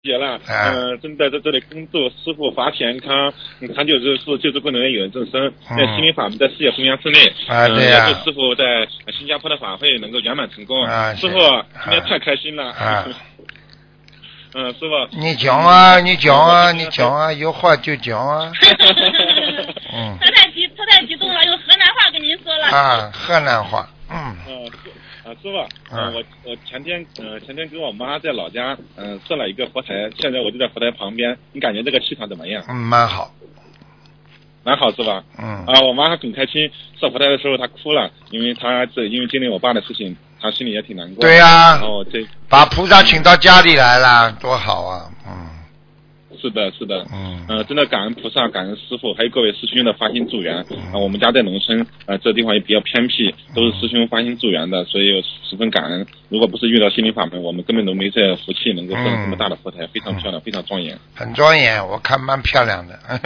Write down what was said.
节了，正在这里工作，师傅法体安康，长久之处，救助困难有人众生。在心灵法门在事业弘扬之内， 对呀。 祝师傅在新加坡的法会能够圆满成功。师傅今天太开心了。师傅。 你讲啊，你讲啊，你讲啊，有话就讲啊。 他太激动了，用河南话跟您说了。 河南话。 师傅，我前天跟我妈在老家设了一个佛台，现在我就在佛台旁边，你感觉这个气场怎么样？ 蛮好。 蛮好是吧？我妈还很开心，设佛台的时候她哭了，因为经历我爸的事情，她心里也挺难过。 对呀。 然后把菩萨请到家里来了，多好啊！ 是的，真的感恩菩萨，感恩师父，还有各位师兄的发心助缘。我们家在农村，这地方也比较偏僻，都是师兄发心助缘的，所以十分感恩。如果不是遇到心灵法门，我们根本都没这福气能够设这么大的佛台，非常漂亮，非常庄严。 很庄严，我看蛮漂亮的。